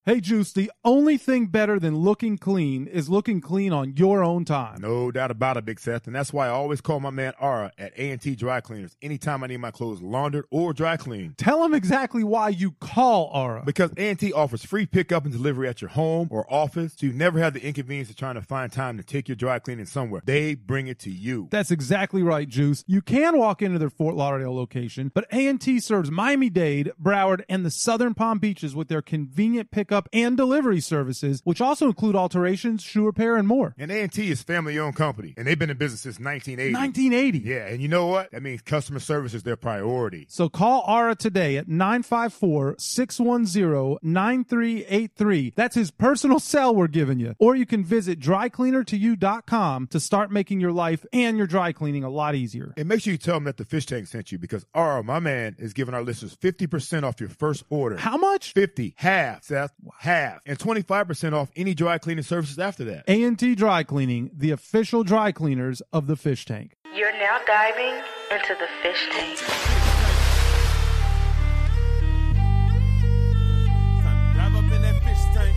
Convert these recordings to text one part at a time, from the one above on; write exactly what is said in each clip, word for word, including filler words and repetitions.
Hey, Juice, the only thing better than looking clean is looking clean on your own time. No doubt about it, Big Seth, and that's why I always call my man Ara at A and T Dry Cleaners anytime I need my clothes laundered or dry cleaned. Tell him exactly why you call Ara. Because A and T offers free pickup and delivery at your home or office, so you never have the inconvenience of trying to find time to take your dry cleaning somewhere. They bring it to you. That's exactly right, Juice. You can walk into their Fort Lauderdale location, but A and T serves Miami-Dade, Broward, and the Southern Palm Beaches with their convenient pickup and delivery services, which also include alterations, shoe repair, and more. And A and T is family-owned company, and they've been in business since nineteen eighty. nineteen eighty? Yeah, and you know what? That means customer service is their priority. So call Ara today at nine five four, six one zero, nine three eight three. That's his personal cell we're giving you. Or you can visit dry cleaner to you dot com to start making your life and your dry cleaning a lot easier. And make sure you tell them that the Fish Tank sent you, because Ara, my man, is giving our listeners fifty percent off your first order. How much? fifty. Half, Seth. Half. And twenty-five percent off any dry cleaning services after that. A and T Dry Cleaning, the official dry cleaners of the Fish Tank. You're now diving into the Fish Tank. Dive up in that fish tank.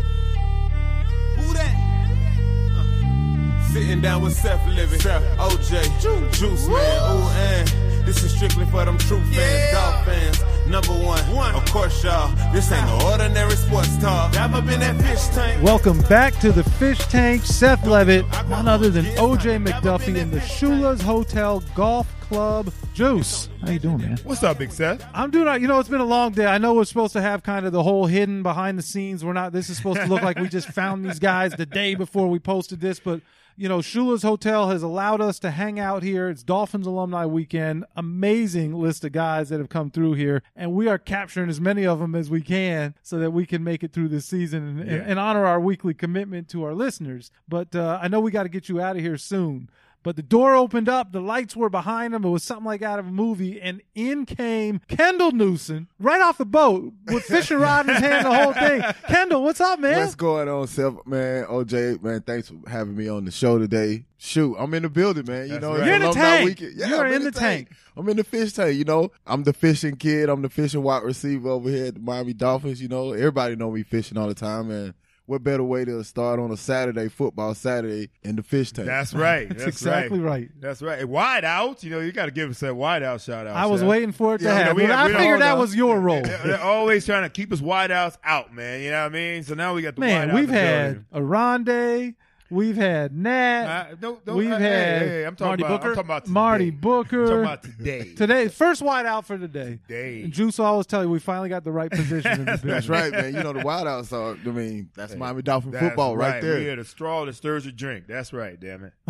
Who that? Uh, sitting down with Seth Living, Seth, O J, Juice, Juice Man. Ooh, and this is strictly for them true fans, yeah. Dog fans. Number one, one, of course, y'all. This ain't no ordinary sports talk. Dive up in that fish tank. Welcome back to the Fish Tank. Seth Levitt, none other than O J McDuffie in the Shula's Hotel Golf Club. Juice, how you doing, man? What's up, Big Seth? I'm doing all right. You know, it's been a long day. I know we're supposed to have kind of the whole hidden behind the scenes. We're not. This is supposed to look like we just found these guys the day before we posted this, but you know, Shula's Hotel has allowed us to hang out here. It's Dolphins Alumni Weekend. Amazing list of guys that have come through here, and we are capturing as many of them as we can so that we can make it through this season and, yeah. and honor our weekly commitment to our listeners. But uh, I know we got to get you out of here soon. But the door opened up, the lights were behind him. It was something like out of a movie, and in came Kendall Newsom right off the boat with fishing rod in his hand, the whole thing. Kendall, what's up, man? What's going on, Seth, man? O J, man, thanks for having me on the show today. Shoot, I'm in the building, man. You That's know, right. it's You're in the alumni tank. weekend. Yeah, You're I'm in the tank. tank. I'm in the fish tank, you know. I'm the fishing kid. I'm the fishing wide receiver over here at the Miami Dolphins, you know. Everybody know me fishing all the time, man. What better way to start on a Saturday, football Saturday, in the fish tank? That's right. That's, That's exactly right. right. That's right. Wide out, you know, you got to give us that wide out shout out. I was Seth. waiting for it to Yeah, happen. we- we I don't- figured that hold was your role. They're, they're always trying to keep us wide outs out, man. You know what I mean? So now we got the wide Man, out. we've in the had building. Aronde. We've had Nat. Uh, don't, don't, We've uh, had hey, hey, I'm talking Marty about, Booker. I'm talking about today. Marty Booker. I'm talking about today. Today, first wide out for today. Today. And Juice will always tell you we finally got the right position in the building. That's right, man. You know, the wild outs are, I mean, that's Miami Dolphin That's football right, there. We are the straw that stirs your drink. That's right, damn it.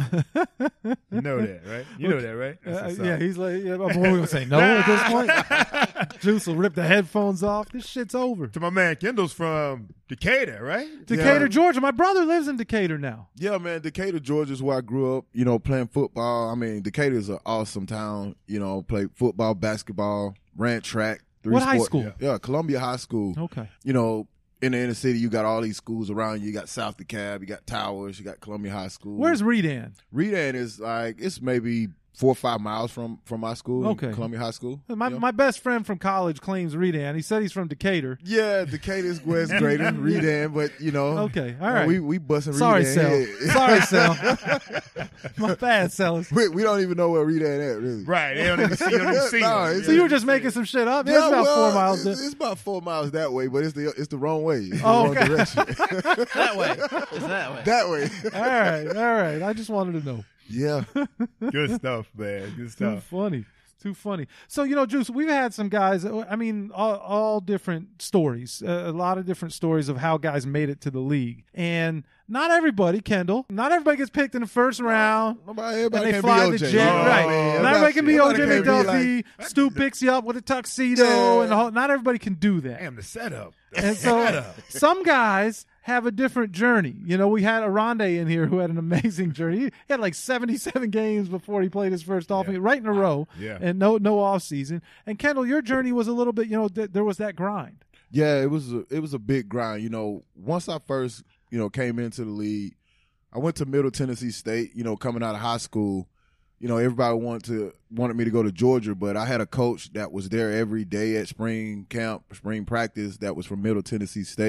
You know that, right? You know that, right? That's Uh, what's yeah, up. he's like, yeah, what are we going to say? No at this point? Juice will rip the headphones off. This shit's over. To my man Kendall's from Decatur, right? Decatur, Yeah. Georgia. My brother lives in Decatur now. Yeah, man, Decatur, Georgia is where I grew up, you know, playing football. I mean, Decatur is an awesome town, you know, played football, basketball, ran track. Three What high sport- school? Yeah, Columbia High School. Okay. You know, in the inner city, you got all these schools around you. You got South DeKalb, you got Towers, you got Columbia High School. Where's Redan? Redan is like, it's maybe four or five miles from, from my school, Okay. Columbia High School. My you know? my best friend from college claims Redan. He said he's from Decatur. Yeah, Decatur is West greater, Redan, but, you know. Okay, all uh, right. We, we busting Sorry, Redan. Sal. Yeah. Sorry, Sal. My bad, Sellers. we, we don't even know where Redan at, really. Right. They don't even see, you don't even see No, them. it's- So you were just making some shit up? Yeah, it's about well, four miles. It's, there. it's about four miles that way, but it's the it's the wrong way. It's the Oh, wrong okay. direction. That way. It's that way. that way. All right, all right. I just wanted to know. Yeah. Good stuff, man. Good Too stuff. funny. Too funny. So, you know, Juice, we've had some guys, I mean, all, all different stories, uh, a lot of different stories of how guys made it to the league. And not everybody, Kendall, not everybody gets picked in the first round. Nobody, everybody And they can fly be the O J. jet, You know what right? I mean? Not everybody can be O J Everybody can't be McDuffie. like- Stu picks you up with a tuxedo, Yeah. and the whole, not everybody can do that. Damn, the setup. The And so setup. some guys have a different journey. You know, we had Aronde in here who had an amazing journey. He had like seventy-seven games before he played his first Dolphin, Yeah. right in a row, Yeah. and no no off season. And Kendall, your journey was a little bit, you know, th- there was that grind. Yeah, it was a, it was a big grind. You know, once I first, you know, came into the league, I went to Middle Tennessee State, you know, coming out of high school. You know, everybody wanted to wanted me to go to Georgia, but I had a coach that was there every day at spring camp, spring practice that was from Middle Tennessee State.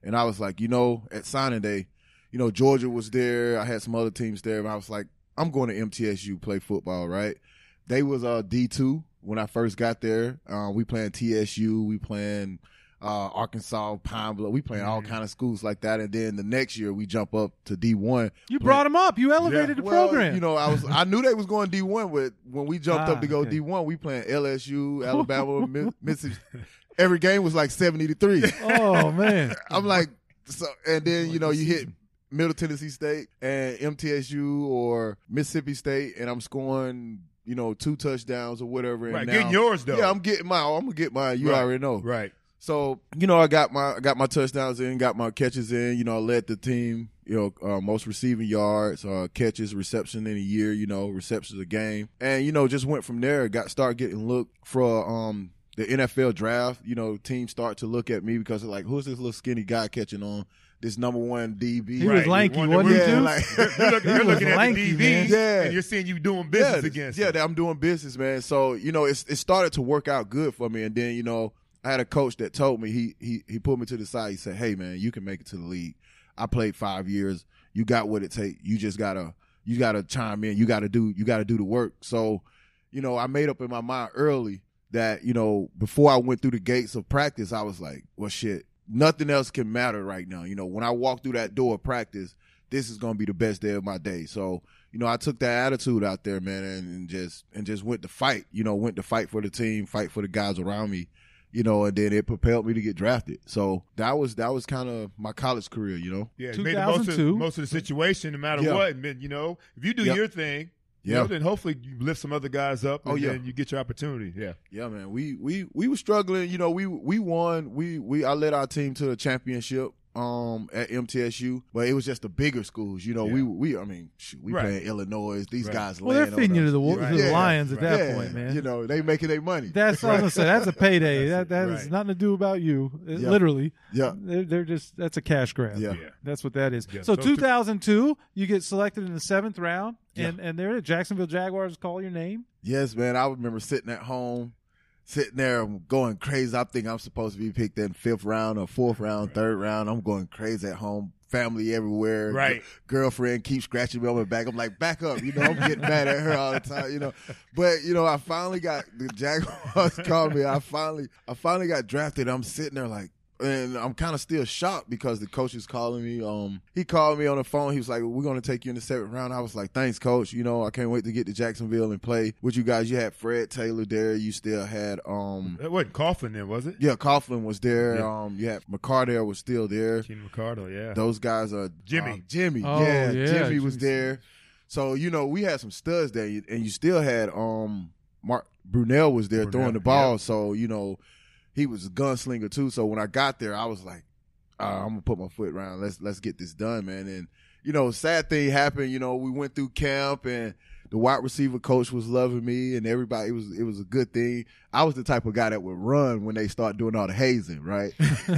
And I was like, you know, at signing day, you know, Georgia was there. I had some other teams there. And I was like, I'm going to M T S U play football, right? They was uh, D two when I first got there. Uh, we playing T S U. We playing uh, Arkansas, Pine Bluff. We playing all kind of schools like that. And then the next year we jump up to D one. You brought them up. You elevated the well, program. You know, I was I knew they was going D one, but when we jumped Ah, up to go okay. D one, we playing L S U, Alabama, Mi- Mississippi. Every game was like seventy to three. Oh, man. I'm like, so, and then, you know, you hit Middle Tennessee State and M T S U or Mississippi State, and I'm scoring, you know, two touchdowns or whatever. And Right, now, getting yours, though. Yeah, I'm getting mine. I'm gonna get mine. You Right. already know. Right. So, you know, I got my I got my touchdowns in, got my catches in. You know, I led the team. You know, uh, most receiving yards, uh, catches, reception in a year. You know, receptions a game, and you know, just went from there. Got started getting looked for um the N F L draft. You know, teams start to look at me because they're like, who's this little skinny guy catching on? This number one D B. He was lanky, One- wasn't he, yeah, too? like You're looking, He you're was looking at lanky, the D man. Bs, Yeah. and you're seeing you doing business yeah, against yeah, them. I'm doing business, man. So, you know, it's, it started to work out good for me. And then, you know, I had a coach that told me, he, he, he pulled me to the side. He said, hey, man, you can make it to the league. I played five years. You got what it takes. You just gotta, you gotta chime in. You gotta do, you gotta do the work. So, you know, I made up in my mind early that, you know, before I went through the gates of practice, I was like, well, shit, nothing else can matter right now. You know, when I walk through that door of practice, this is going to be the best day of my day. So, you know, I took that attitude out there, man, and, and just, and just went to fight, you know, went to fight for the team, fight for the guys around me, you know, and then it propelled me to get drafted. So that was, that was kind of my college career, you know? Yeah, you made the most of, two thousand two. most of the situation, no matter Yeah. what. And then, you know, if you do Yep. your thing, you Yeah. know, then hopefully you lift some other guys up, and Oh, yeah. then you get your opportunity. Yeah. Yeah, man. We we we were struggling. You know, we we won. We we I led our team to a championship um at M T S U, but it was just the bigger schools. You know, Yeah. we we I mean, shoot, we Right. playing Illinois. These Right. guys. Well, they're laying feeding on you to us. the, Wo- Right. to the Yeah. Lions at Right. that Yeah, point, man. You know, they making their money. That's what I was gonna say. That's a payday. That that Right. has nothing to do about you. It- Yeah. Literally, Yeah. they're, they're just that's a cash grab. Yeah. Yeah. That's what that is. Yeah. So, So two thousand two, you get selected in the seventh round, Yeah. and and there, the Jacksonville Jaguars call your name. Yes, man. I remember sitting at home, sitting there going crazy. I think I'm supposed to be picked in fifth round or fourth round, third round. I'm going crazy at home. Family everywhere. Right. G- girlfriend keeps scratching me on my back. I'm like, back up. You know, I'm getting mad at her all the time, you know. But, you know, I finally got the Jaguars called me. I finally I finally got drafted. I'm sitting there like, and I'm kind of still shocked because the coach is calling me. Um, he called me on the phone. He was like, we're going to take you in the seventh round. I was like, thanks, coach. You know, I can't wait to get to Jacksonville and play with you guys. You had Fred Taylor there. You still had, um, It wasn't Coughlin then, was it? yeah, Coughlin was there. Yeah. Um, you had McCardell was still there. Keenan Ricardo, yeah. Those guys are Jimmy. um, Jimmy, Oh, yeah, yeah, Jimmy was Jimmy. there. So you know, we had some studs there, and you still had um Mark Brunell was there Brunell, throwing the ball. yeah. So you know, he was a gunslinger too. So when I got there, I was like, uh, I'm gonna put my foot around. Let's let's get this done, man. And you know, sad thing happened. You know, we went through camp and the wide receiver coach was loving me, and everybody. It was it was a good thing. I was the type of guy that would run when they start doing all the hazing, right?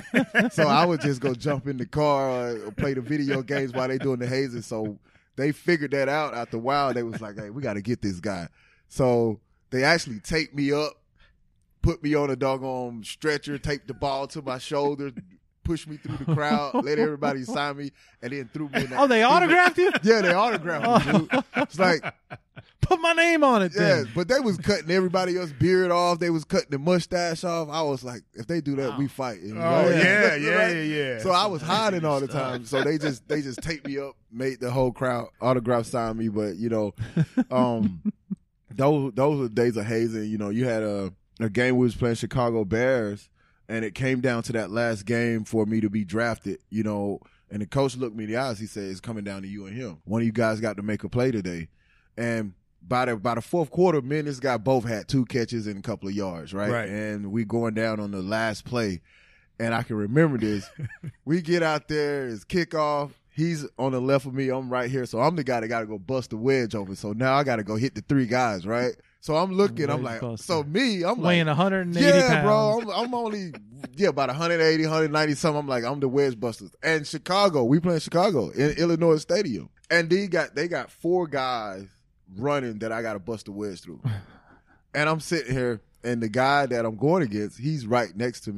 So I would just go jump in the car or, or play the video games while they doing the hazing. So they figured that out after a while. They was like, hey, we got to get this guy. So they actually taped me up, put me on a doggone stretcher, taped the ball to my shoulder, pushed me through the crowd, let everybody sign me, and then threw me in that. Oh, they autographed you? Yeah, they autographed me, dude. It's like, Put my name on it. yeah, Then. but they was cutting everybody else beard off. They was cutting the mustache off. I was like, if they do that, we fight. You know? Oh, yeah, Right? yeah, yeah, yeah. So I was hiding all the time. So they just they just taped me up, made the whole crowd autograph sign me. But you know, um, those those were days of hazing. You know, you had a a game we was playing Chicago Bears, and it came down to that last game for me to be drafted. You know, and the coach looked me in the eyes. He said, "It's coming down to you and him. One of you guys got to make a play today." And by the by the fourth quarter, me and this guy both had two catches and a couple of yards, right? Right. And we going down on the last play. And I can remember this. We get out there, it's kickoff. He's on the left of me. I'm right here. So I'm the guy that got to go bust the wedge over. So now I got to go hit the three guys, right? So I'm looking. I'm like, Wedge buster. so me, I'm Weighing like, one hundred eighty yeah, pounds. bro. I'm, I'm only, yeah, about one eighty, one ninety something. I'm like, I'm the wedge busters. And Chicago, we playing Chicago in Illinois Stadium. And they got, they got four guys running that I got to bust the wedge through. And I'm sitting here, and the guy that I'm going against, he's right next to me.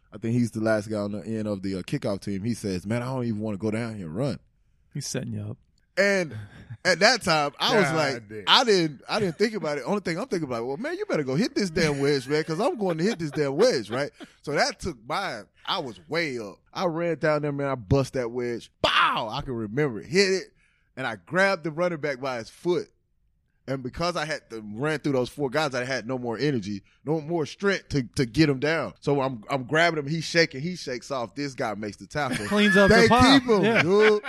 I think he's the last guy on the end of the uh, kickoff team. He says, man, I don't even want to go down here and run. He's setting you up. And at that time, I was God like, damn. I didn't, I didn't think about it. Only thing I'm thinking about, well, man, you better go hit this damn wedge, man, because I'm going to hit this damn wedge, right? So that took mine. I was way up. I ran down there, man. I bust that wedge. Bow! I can remember it. Hit it, and I grabbed the running back by his foot. And because I had to ran through those four guys, I had no more energy, no more strength to, to get him down. So I'm I'm grabbing him. He's shaking. He shakes off. This guy makes the tackle. Cleans up They the pile. keep him, Yeah. dude.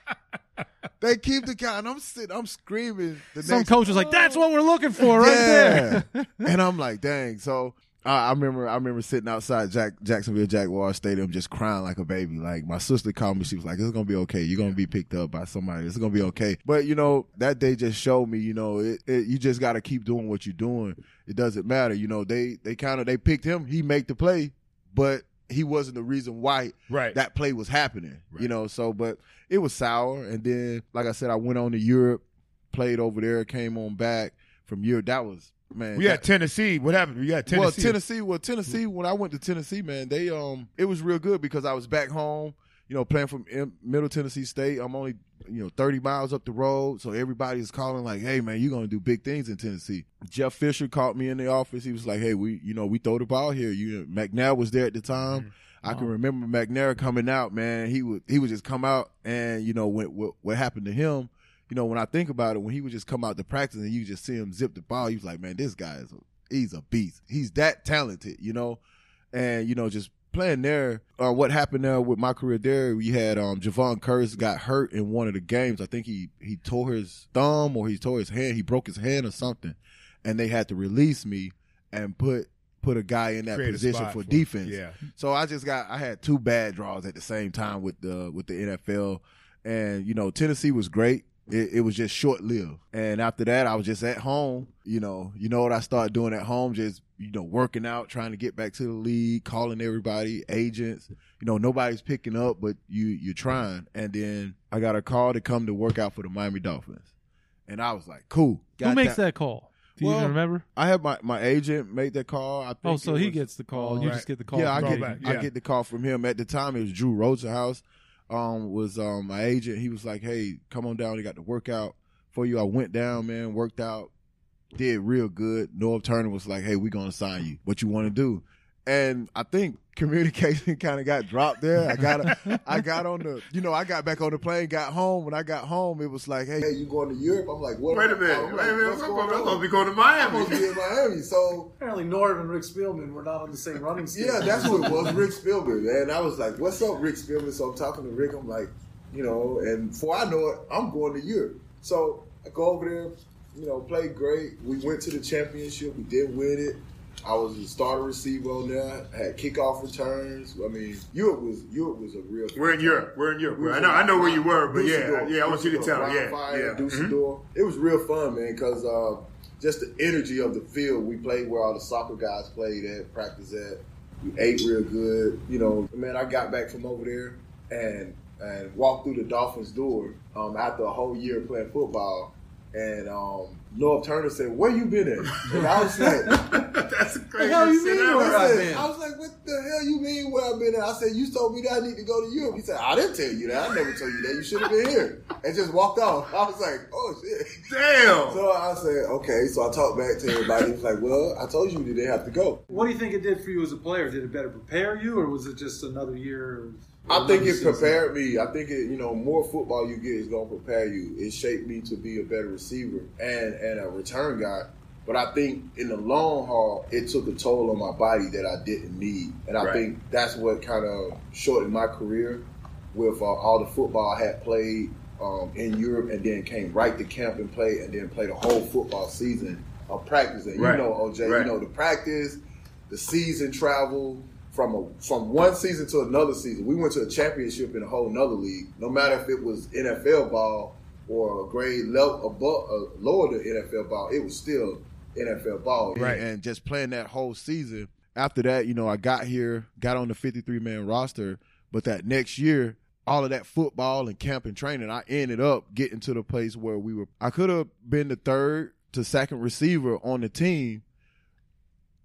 They keep the guy, and I'm sitting, I'm screaming. The Some next, coach was like, "That's what we're looking for, right there." Yeah. And I'm like, dang. So uh, I remember, I remember sitting outside Jack, Jacksonville Jaguars Stadium, just crying like a baby. Like my sister called me, she was like, "It's gonna be okay. You're gonna be picked up by somebody. It's gonna be okay." But you know, that day just showed me, you know, it, it, you just got to keep doing what you're doing. It doesn't matter. You know, they they kind of they picked him. He made the play, but he wasn't the reason why Right. that play was happening. Right. You know, so but it was sour. And then, like I said, I went on to Europe, played over there, came on back from Europe. That was man. We that, had Tennessee. What happened? We got Tennessee. Well, Tennessee. Well, Tennessee. When I went to Tennessee, man, they um, it was real good because I was back home. You know, playing from M- Middle Tennessee State. I'm only you know thirty miles up the road, so everybody is calling like, "Hey, man, you're gonna do big things in Tennessee." Jeff Fisher called me in the office. He was like, "Hey, we you know we throw the ball here." You McNair was there at the time. Mm-hmm. I can remember McNair coming out, man. He would he would just come out, and you know what what, what happened to him. You know, when I think about it, when he would just come out to practice and you just see him zip the ball, he was like, man, this guy is a, he's a beast. He's that talented, you know, and you know just playing there. Uh, what happened there with my career there? We had um, Javon Curtis got hurt in one of the games. I think he he tore his thumb or he tore his hand. He broke his hand or something, and they had to release me and put. put a guy in that Create a position spot for for- defense. yeah. So I just got I had two bad draws at the same time with the with the N F L, and you know Tennessee was great. It, it was just short lived, and after that I was just at home. You know, you know what I started doing at home, just you know working out, trying to get back to the league, calling everybody, agents. You know nobody's picking up, but you you're trying. And then I got a call to come to work out for the Miami Dolphins, and I was like, cool. Who Got makes that call? Do you Well, even remember? I have my, my agent make that call. I think Oh, so it he was- gets the call. You right. just get the call. Yeah, I from get him. back, I yeah. get the call from him. At the time, it was Drew Rosenhaus. Um, was um my agent. He was like, "Hey, come on down. He got the workout for you." I went down, man, worked out, did real good. Norv Turner was like, "Hey, we gonna sign you. What you want to do?" And I think communication kind of got dropped there. I got a, I got on the, you know, I got back on the plane, got home. When I got home, it was like, "Hey, hey you going to Europe?" I'm like, "What?" Wait a minute. I'm Wait a like, minute. "What's I'm going supposed on?" to be going to I'm Miami. supposed to be in Miami, so. Apparently, Norv and Rick Spielman were not on the same running schedule. Yeah, that's what it was, Rick Spielberg. And I was like, what's up, Rick Spielberg? So I'm talking to Rick. I'm like, you know, and before I know it, I'm going to Europe. So I go over there, you know, played great. We went to the championship. We did win it. I was a starter receiver on there. I had kickoff returns. I mean, Europe was Europe was a real. We're in Europe. We're in Europe. We was I know. in I know where you were, but yeah, Dusseldorf. yeah. I want you to tell. Dusseldorf, Yeah, Rhein-Fire, yeah. Mhm. Dusseldorf. It was real fun, man, because uh, just the energy of the field. We played where all the soccer guys played at, practice at. We ate real good. You know, man, I got back from over there and and walked through the Dolphins' door um, after a whole year of playing football. And um, Norv Turner said, "Where you been at?" And I was like, That's a crazy hell you shit mean ever. where I, I've said, been? I was like, what the hell you mean where I've been at? I said, you told me that I need to go to Europe. He said, I didn't tell you that. I never told you that. You should have been here. And just walked off. I was like, oh, shit. Damn. So I said, okay. So I talked back to everybody. He was like, well, I told you we didn't have to go. What do you think it did for you as a player? Did it better prepare you, or was it just another year? I think another it season? prepared me. I think it, you know, more football you get is going to prepare you. It shaped me to be a better receiver and, and a return guy. But I think in the long haul, it took a toll on my body that I didn't need. And I Right. think that's what kind of shortened my career with uh, all the football I had played um, in Europe and then came right to camp and played and then played a whole football season of practicing. Right. You know, O J, Right. you know, the practice, the season travel, from a from one season to another season. We went to a championship in a whole nother league. No matter if it was N F L ball or a grade level above, uh, lower than N F L ball, it was still N F L ball. Right. And, and just playing that whole season. After that, you know, I got here, got on the fifty-three man roster, but that next year, all of that football and camp and training, I ended up getting to the place where we were. I could have been the third to second receiver on the team.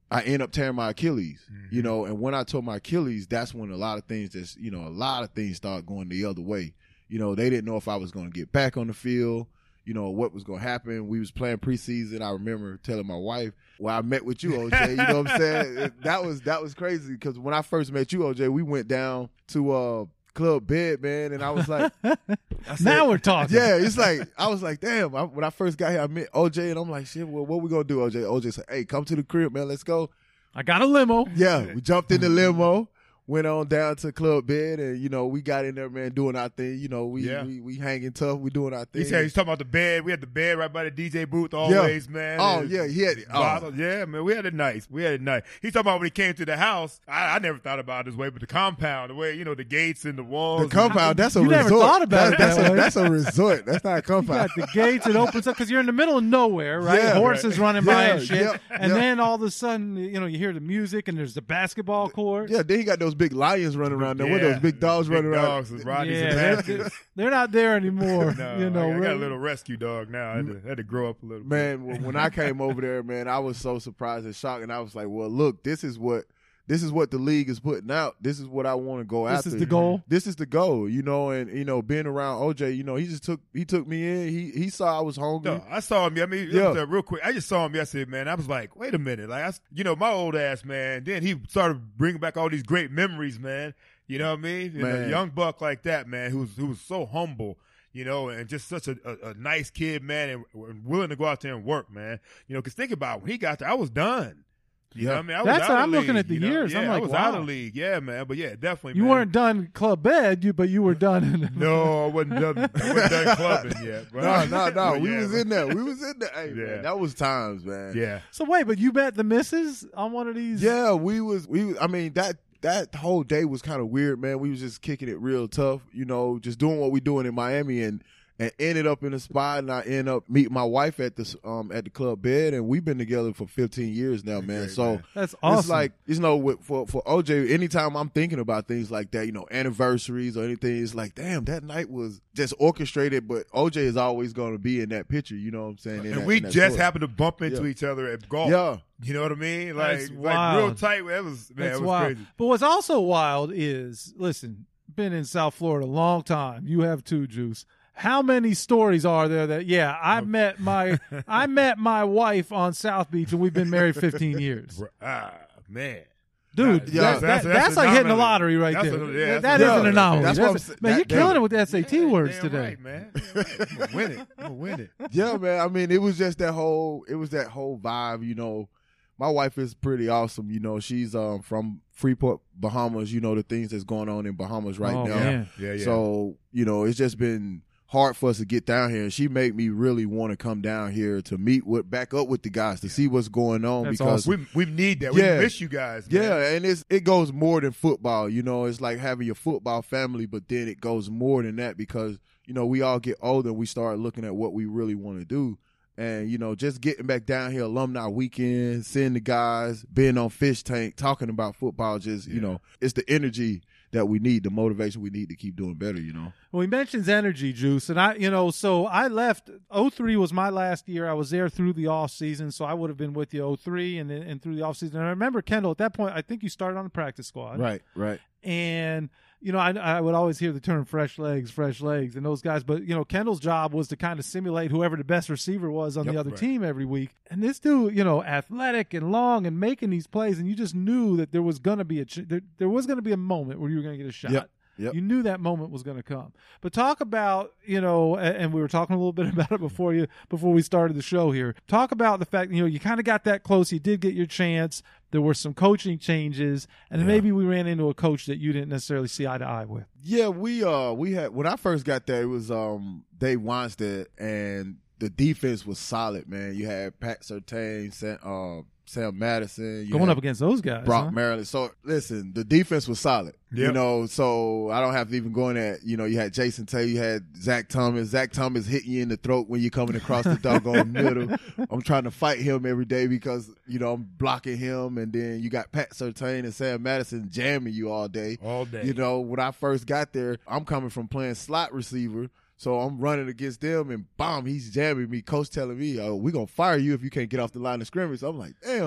I end up tearing my Achilles, Mm-hmm. you know, and when I tore my Achilles, that's when a lot of things just, you know, a lot of things start going the other way. You know, they didn't know if I was going to get back on the field, you know, what was going to happen. We was playing preseason. I remember telling my wife, well, I met with you, O J, you know what I'm saying? That was, that was crazy because when I first met you, O J, we went down to, uh, Club Bed, man, and I was like, I said, Now we're talking. yeah, it's like, I was like, damn, I, when I first got here, I met O J, and I'm like, shit, well, what we gonna do, O J? O J said, hey, come to the crib, man, let's go. I got a limo. Yeah, we jumped in the limo, went on down to Club Bed, and, you know, we got in there, man, doing our thing. You know, we Yeah. we, we hanging tough, we doing our thing. He said he's talking about the bed. We had the bed right by the D J booth always, man. Oh, And yeah, he had it. Oh. bottles. Yeah, man, we had it nice. We had it nice. He's talking about when he came to the house. I, I never thought about it this way, but the compound, the way, you know, the gates and the walls. The compound, that's a You resort. never thought about That- it that's that a, way. That's a resort. That's not a You compound. got the gates, it opens up because you're in the middle of nowhere, right? Yeah, Horses running by Yeah, and shit. yep, and yep. then all of a sudden, you know, you hear the music and there's the basketball court. Yeah, then he got those big lions running around there. With Yeah, those big dogs big running around. dogs with Rodney's and they're, baskets. they're not there anymore. No, you know, I, I got really. a little rescue dog now. I had to, had to grow up a little bit. Man, when when I came over there, man, I was so surprised and shocked, and I was like, "Well, look, this is what this is what the league is putting out. This is what I want to go This after. is the goal? This is the goal, you know." And you know, being around O J, you know, he just took he took me in. He he saw I was hungry. No, I saw him. I mean, Yeah. yeah. real quick. I just saw him yesterday, man. I was like, wait a minute. Like, I, you know, my old ass, man. Then he started bringing back all these great memories, man. You know what I mean? And Man. a young buck like that, man, who was, who was so humble, you know, and just such a, a, a nice kid, man, and, and willing to go out there and work, man. You know, because think about it, when he got there, I was done. You know what I mean? I was That's out what of I'm looking league, at the you know? years. Yeah, I'm I like, was wow. out of league. Yeah, man. But yeah, definitely, You man. weren't done club bed, you, but you were done. In No, I wasn't done, I wasn't done clubbing yet. But No, no, no. but We yeah, was in there. We was in there. Hey, Yeah. man, that was times, man. Yeah. So wait, but you met the missus on one of these? Yeah, we was we. I mean that that whole day was kind of weird, man. We was just kicking it real tough, you know, just doing what we doing in Miami, and and ended up in a spot, and I end up meeting my wife at the um at the Club Bed, and we've been together for fifteen years now, man. Great, so man. That's awesome. it's like, you know, with, for for O J, anytime I'm thinking about things like that, you know, anniversaries or anything, it's like, damn, that night was just orchestrated, but O J is always going to be in that picture, you know what I'm saying? In And that- we in that just story. happened to bump into Yeah. each other at golf. Yeah. You know what I mean? Like, That's like wild. real tight. That was, man, That's it was wild. crazy. But what's also wild is, listen, been in South Florida a long time. You have too, Juice. How many stories are there that, yeah, I met my I met my wife on South Beach and we've been married fifteen years. Ah, man. Dude, Yeah, that, that's- that- that's that's like hitting the anomaly. lottery right That's there. a- yeah, that that's is a- an anomaly. That's what I'm That's- saying. man, That- you're that- killing it with the S A T words Damn today. right, man. Damn right. I'm gonna win it. I'm gonna win it. Yeah, man. I mean, it was just that whole, it was that whole vibe, you know. My wife is pretty awesome, you know. She's um from Freeport, Bahamas, you know, the things that's going on in Bahamas right Oh, now. man. Yeah, yeah. So, you know, it's just been hard for us to get down here. And she made me really want to come down here to meet with, back up with the guys to see what's going on. That's because awesome. we we need that. Yeah. We miss you guys. Man. yeah, and it's it goes more than football. You know, it's like having your football family, but then it goes more than that because, you know, we all get older and we start looking at what we really want to do. And, you know, just getting back down here, alumni weekend, seeing the guys, being on Fish Tank, talking about football, just, you Yeah. know, it's the energy that we need, the motivation we need to keep doing better, you know. Well, he mentions energy, Juice, and I, you know, so I left. oh three was my last year. I was there through the off season, so I would have been with you oh three and then and through the off season. And I remember Kendall at that point. I think you started on the practice squad, Right, right. and you know, I, I would always hear the term "fresh legs," "fresh legs," and those guys. But you know, Kendall's job was to kind of simulate whoever the best receiver was on Yep, the other right. team every week. And this dude, you know, athletic and long and making these plays, and you just knew that there was going to be a ch- there, there was going to be a moment where you were going to get a shot. Yep. Yep. You knew that moment was going to come. But talk about, you know, a- and we were talking a little bit about it before you before we started the show here. Talk about the fact, you know, you kind of got that close. You did get your chance. There were some coaching changes, and then Yeah. maybe we ran into a coach that you didn't necessarily see eye to eye with. Yeah, we uh we had when I first got there, it was um Dave Weinstead, and the defense was solid, man. You had Pat Surtain, Sam, uh, Sam Madison, you Going had up against those guys. Brock huh? Maryland. So listen, the defense was solid. You Yep. know, so I don't have to even go in that. You know, you had Jason Taylor, you had Zach Thomas. Zach Thomas hitting you in the throat when you're coming across the doggone middle. I'm trying to fight him every day because, you know, I'm blocking him. And then you got Pat Surtain and Sam Madison jamming you all day. All day. You know, when I first got there, I'm coming from playing slot receiver. So I'm running against them, and bomb, he's jamming me. Coach telling me, "Oh, we're gonna fire you if you can't get off the line of scrimmage." I'm like, "Damn."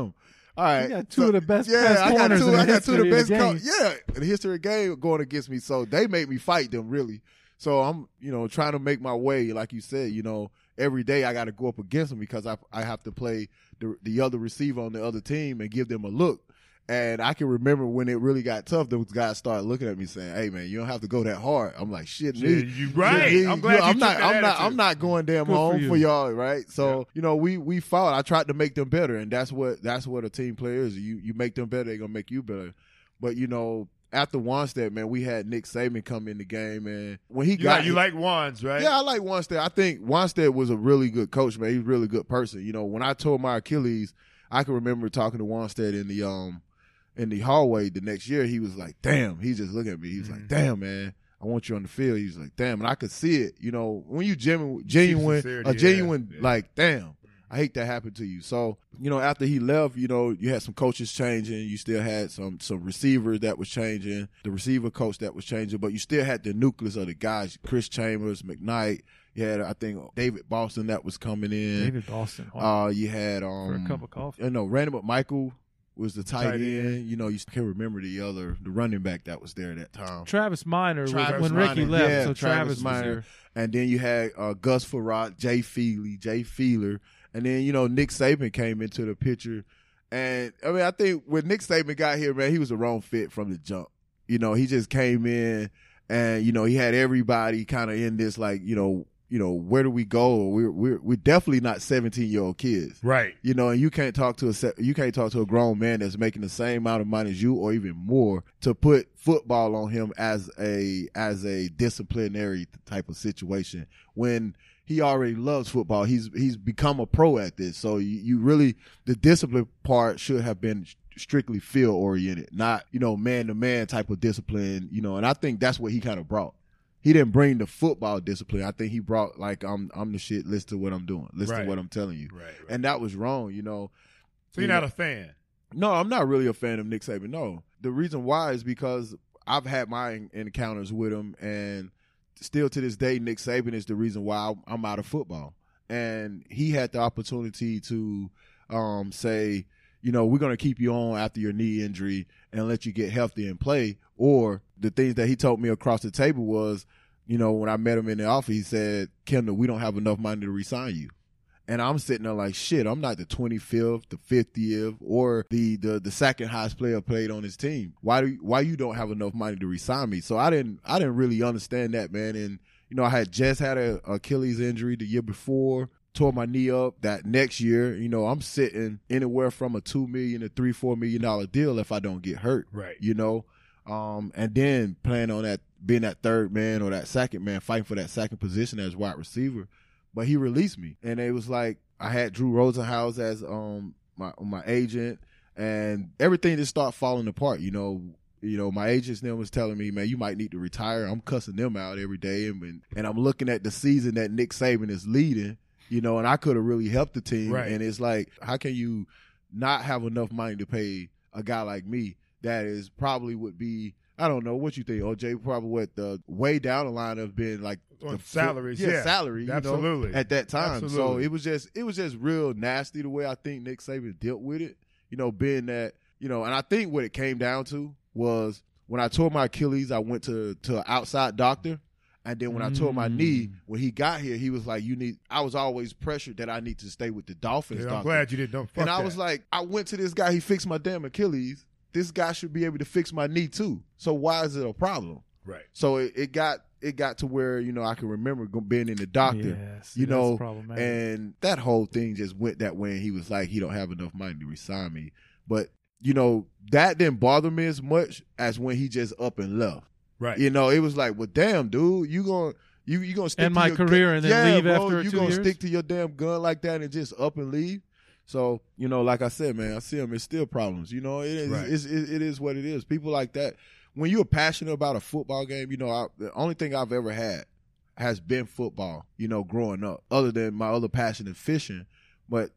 All right, You got two of the best Yeah, press I got corners two. in the I got two of the history of best. the co- game. yeah, in the history of the game going against me. So they make me fight them really. So I'm, you know, trying to make my way. Like you said, you know, every day I got to go up against them because I I have to play the the other receiver on the other team and give them a look. And I can remember when it really got tough, those guys started looking at me saying, "Hey man, you don't have to go that hard." I'm like, "Shit, Yeah, me, you right. Yeah, I'm glad you I'm took not. that I'm not. attitude. I'm not going damn Good for home you. for y'all, right? So Yeah. you know, we we fought. I tried to make them better, and that's what that's what a team player is. You you make them better, they're gonna make you better. But you know, after Wanstead, man, we had Nick Saban come in the game, and when he You got like, you like Wands, right? yeah, I like Wanstead. I think Wanstead was a really good coach, man. He's a really good person. You know, when I tore my Achilles, I can remember talking to Wanstead in the um in the hallway the next year. He was like, "Damn," he just looked at me. He was Mm-hmm. like, "Damn, man, I want you on the field." He was like, "Damn," and I could see it. You know, when you genuine, genuine, sincerity, a genuine, yeah. Yeah. like, damn. I hate that happened to you. So, you know, after he left, you know, you had some coaches changing. You still had some some receivers that was changing, the receiver coach that was changing, but you still had the nucleus of the guys, Chris Chambers, McKnight. You had, I think, David Boston that was coming in. David Boston. Wow. Uh, you had, um, For a cup of coffee. You know, Randy McMichael was the tight, Tight end. end. You know, you can't remember the other, the running back that was there at that time. Travis Minor was Travis when Ricky Minor. left, Yeah, so Travis, was Minor. there. And then you had uh, Gus Farrat, Jay Feely, Jay Feeler. And then, you know, Nick Saban came into the picture. And, I mean, I think when Nick Saban got here, man, he was the wrong fit from the jump. You know, he just came in and, you know, he had everybody kind of in this, like, you know, you know, where do we go? We're, we're, we're definitely not seventeen-year-old kids. Right. You know, and you can't talk to a se- you can't talk to a grown man that's making the same amount of money as you or even more to put football on him as a as a disciplinary type of situation when he already loves football. He's he's become a pro at this. So you, you really the discipline part should have been strictly field oriented, not, you know, man to man type of discipline, you know, and I think that's what he kind of brought. He didn't bring the football discipline. I think he brought, like, I'm I'm the shit, listen to what I'm doing. Listen Right. to what I'm telling you. Right, right. And that was wrong, you know. So you're You not know- a fan. No, I'm not really a fan of Nick Saban, no. The reason why is because I've had my en- encounters with him, and still to this day, Nick Saban is the reason why I'm out of football. And he had the opportunity to um, say, you know, we're going to keep you on after your knee injury and let you get healthy and play. Or the things that he told me across the table was, you know, when I met him in the office, he said, "Kendall, we don't have enough money to re-sign you." And I'm sitting there like, shit, I'm not the twenty-fifth, the fiftieth, or the, the, the second highest player played on his team. Why do you, why you don't have enough money to re-sign me? So I didn't I didn't really understand that, man. And, you know, I had just had a Achilles injury the year before, tore my knee up that next year. You know, I'm sitting anywhere from a two million to three, four million dollar deal if I don't get hurt. Right. You know? Um, and then playing on that, being that third man or that second man, fighting for that second position as wide receiver. But he released me, and it was like I had Drew Rosenhaus as um my my agent, and everything just started falling apart. You know, you know, my agents then was telling me, man, you might need to retire. I'm cussing them out every day, and and I'm looking at the season that Nick Saban is leading. You know, and I could have really helped the team. Right. And it's like, how can you not have enough money to pay a guy like me that is probably would be, I don't know what you think, O J, probably what the way down the line of being like On the salaries, yeah, yeah. salary, you Absolutely. know, at that time. So Absolutely. it was just it was just real nasty the way I think Nick Saban dealt with it. You know, being that, you know, and I think what it came down to was when I tore my Achilles, I went to to an outside doctor. And then when I tore my knee, when he got here, he was like, "You need." I was always pressured that I need to stay with the Dolphins. Yeah, I'm doctor. glad you didn't. Don't fuck And I that. was like, I went to this guy. He fixed my damn Achilles. This guy should be able to fix my knee too. So why is it a problem? right. So it, it got it got to where, you know, I can remember go- being in the doctor, Yes, you that's know, problematic. and that whole thing just went that way. And he was like, he don't have enough money to resign me. But you know, that didn't bother me as much as when he just up and left. Right. You know, it was like, well, damn, dude, you gonna you you gonna stick End to my your career gun- and then yeah, leave bro, after you two gonna years? stick to your damn gun like that and just up and leave. So, you know, like I said, man, I see them. It's still problems. You know, it is Right. it's, it, it is what it is. People like that. When you're passionate about a football game, you know, I, the only thing I've ever had has been football. You know, growing up, other than my other passion in fishing, but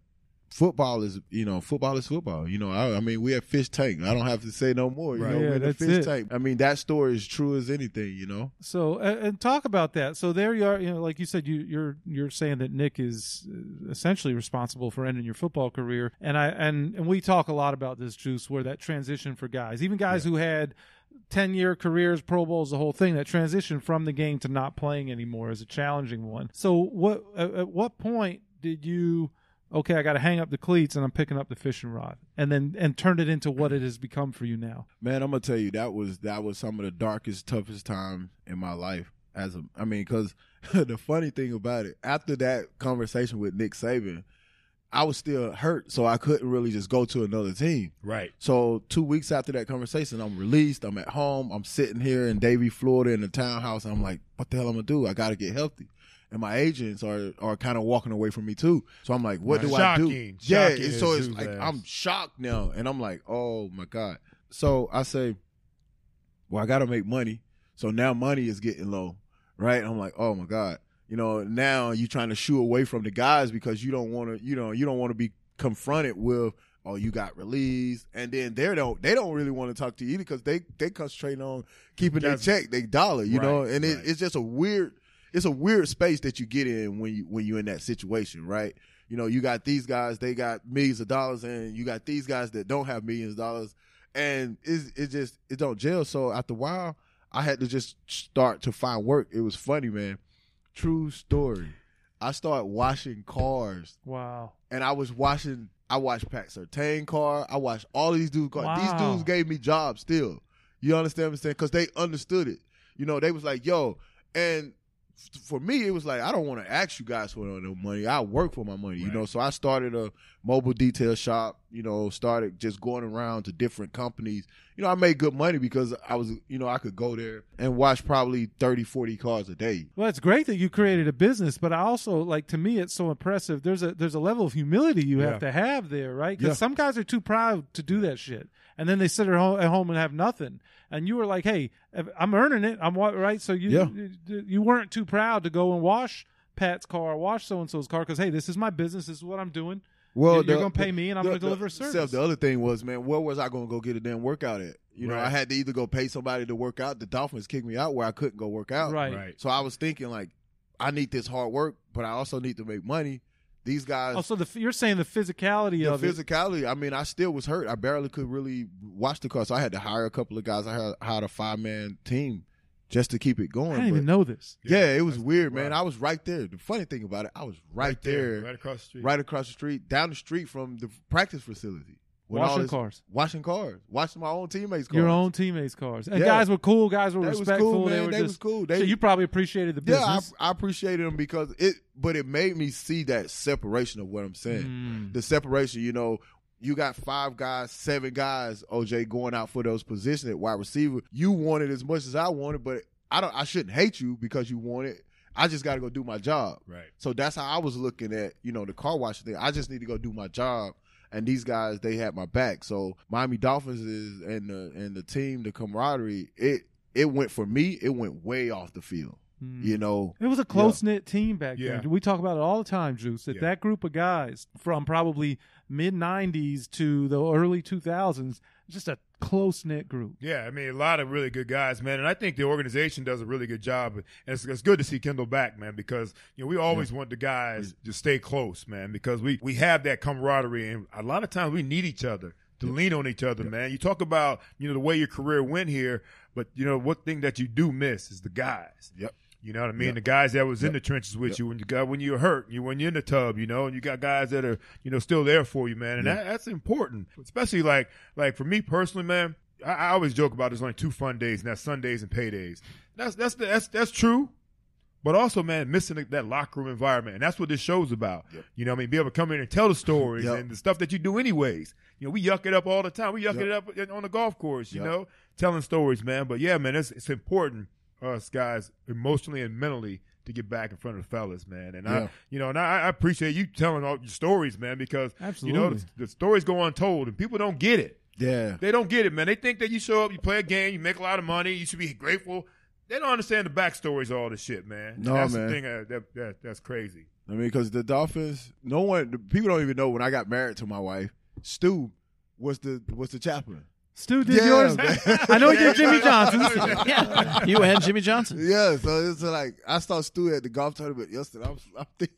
football is, you know, football is football. You know, I, I mean, we have Fish Tank. I don't have to say no more. You Right. know, Yeah, we're the that's Fish it. Tank. I mean, that story is true as anything, you know. So, and, and talk about that. So there you are. You know, like you said, you, you're you're saying that Nick is uh, essentially responsible for ending your football career, and I and and we talk a lot about this, Juice, where that transition for guys, even guys Yeah. who had ten-year careers, Pro Bowls, the whole thing, that transition from the game to not playing anymore is a challenging one. So, what at, at what point did you? Okay, I got to hang up the cleats and I'm picking up the fishing rod, and then and turn it into what it has become for you now. Man, I'm gonna tell you that was that was some of the darkest, toughest time in my life. As a, I mean, because the funny thing about it, after that conversation with Nick Saban, I was still hurt, so I couldn't really just go to another team. Right. So two weeks after that conversation, I'm released. I'm at home. I'm sitting here in Davie, Florida, in the townhouse. And I'm like, what the hell am I gonna do? I got to get healthy. And my agents are are kind of walking away from me too. So I'm like, what do Shocking. I do? Yeah. Shocking And so is it's who's like ass. I'm shocked now, and I'm like, oh my God. So I say, well, I got to make money. So now money is getting low, right? I'm like, oh my God. You know, now you're trying to shoo away from the guys because you don't want to, you know, you don't want to be confronted with, oh, you got released, and then they don't they don't really want to talk to you either because they they concentrate on keeping their That's- check, their dollar, you Right, know, and it, right. it's just a weird it's a weird space that you get in when you when you're in that situation, right? You know, you got these guys, they got millions of dollars, and you got these guys that don't have millions of dollars, and it's it just it don't gel. So after a while, I had to just start to find work. It was funny, man. True story. I started washing cars. Wow. And I was watching, I watched Pat Surtain car. I watched all of these dudes car. Wow. These dudes gave me jobs still. You understand what I'm saying? Because they understood it. You know, they was like, yo, and f- for me, it was like, I don't want to ask you guys for no money. I work for my money, you Right. know? So I started a mobile detail shop, you know, started just going around to different companies. You know, I made good money because I was, you know, I could go there and watch probably thirty, forty cars a day. Well, it's great that you created a business, but I also, like, to me, it's so impressive. There's a there's a level of humility you Yeah. have to have there, right? Because Yeah. some guys are too proud to do that shit, and then they sit at home, at home and have nothing. And you were like, "Hey, if I'm earning it. I'm wa- right." So you Yeah. you, you weren't too proud to go and wash Pat's car, wash so and so's car, because hey, this is my business. This is what I'm doing. Well, You're the- gonna pay me, and I'm the- gonna the- deliver a service. Self, the other thing was, man, where was I going to go get a damn workout at? You know, Right. I had to either go pay somebody to work out. The Dolphins kicked me out where I couldn't go work out. Right. Right. So I was thinking, like, I need this hard work, but I also need to make money. These guys, Also, the you're saying the physicality the of it. physicality, I mean, I still was hurt. I barely could really watch the car. So I had to hire a couple of guys. I had, hired a five-man team just to keep it going. I didn't But even know this. Yeah, it was That's weird, wild. man. I was right there. The funny thing about it, I was right, there, right across the street. right across the street, down the street from the practice facility. When all Washing this- cars. Washing cars. Washing my own teammates' cars. Your own teammates' cars. And Yeah. guys were cool. Guys were They was respectful. cool, They man. were They just, was cool. They- so you probably appreciated the Yeah, I, business. I appreciated them because it, but it made me see that separation of what I'm saying. Mm. The separation, you know, you got five guys, seven guys, O J, going out for those positions at wide receiver. You want it as much as I wanted, but I don't. I shouldn't hate you because you want it. I just got to go do my job. Right. So that's how I was looking at, you know, the car washing thing. I just need to go do my job. And these guys, they had my back. So Miami Dolphins is and the and the team, the camaraderie, it it went for me, it went way off the field. Mm. You know. It was a close knit team back Yeah. then. We talk about it all the time, Juice. That Yeah. that group of guys from probably mid nineties to the early two thousands, just a close knit group. Yeah, I mean, a lot of really good guys, man. And I think the organization does a really good job. And it's, it's good to see Kendall back, man, because, you know, we always want the guys to stay close, man, because we, we have that camaraderie. And a lot of times we need each other to lean on each other, man. You talk about, you know, the way your career went here, but, you know, one thing that you do miss is the guys. Yep. You know what I mean? Yep. The guys that was in Yep. the trenches with Yep. you when you got when you're hurt, you when you're in the tub, you know, and you got guys that are, you know, still there for you, man. And Yeah. that, that's important. Especially like like for me personally, man, I, I always joke about there's only two fun days, and that's Sundays and paydays. That's that's that's that's true. But also, man, missing that locker room environment. And that's what this show's about. Yep. You know what I mean? Be able to come in and tell the stories Yep. and the stuff that you do anyways. You know, we yuck it up all the time. We yuck Yep. it up on the golf course, you Yep. know, telling stories, man. But yeah, man, it's it's important, us guys, emotionally and mentally, to get back in front of the fellas, man. And Yeah. I, you know, and I, I appreciate you telling all your stories, man, because Absolutely. you know the, the stories go untold and people don't get it. Yeah. They don't get it, man. They think that you show up, you play a game, you make a lot of money, you should be grateful. they don't understand the backstories of all this shit, man. No, that's man. the thing that, that, that that's crazy. I mean, because the Dolphins, no one, the people don't even know when I got married to my wife, Stu was the was the chaplain. Stu did Yeah, yours. man. I know he did Jimmy Johnson's. Yeah. You and Jimmy Johnson. Yeah, so it's like I saw Stu at the golf tournament yesterday. I'm, I'm thinking,